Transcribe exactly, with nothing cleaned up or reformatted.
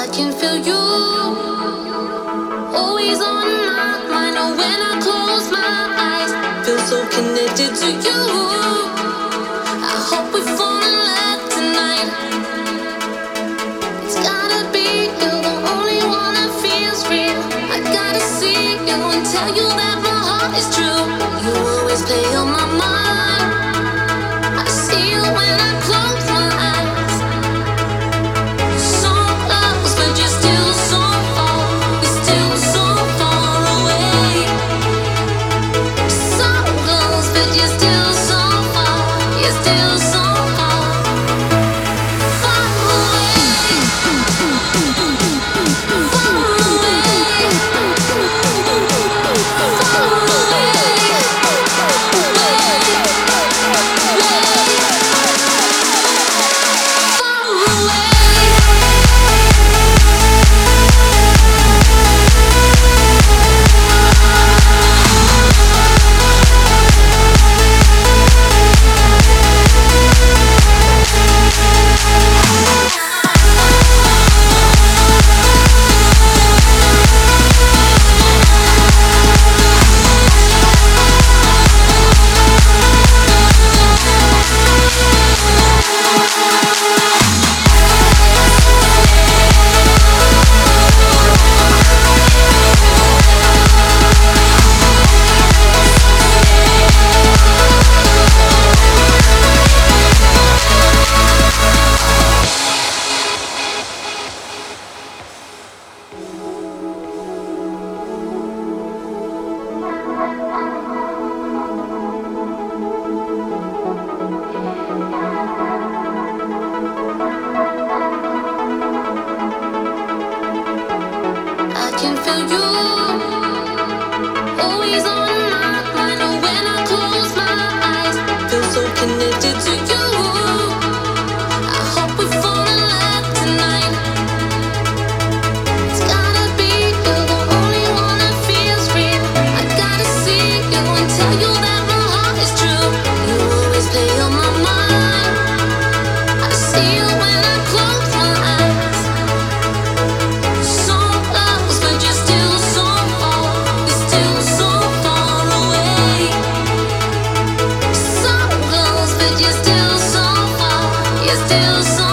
can feel you always on my mind. Oh, when I close my eyes, feel so connected to you. I hope we fall in love tonight. It's gotta be you, the only one that feels real. I gotta see you and tell you that my heart is true. You always play on my mind. I see you when I close my eyes. So close, but you're still so far. You're still so far away. So close, but you're still so far. You're still so far, far away. Far away. Far I can feel you always on my mind. Oh, when I close my eyes, feel so connected to you. I hope we fall in love tonight. It's gotta be you, the only one that feels real. I gotta see you and tell you that my heart is true. You always play on my mind. I see you when I close my eyes. So close, but you're still so far. You're still so far away. So close, but you're still so far. You're still so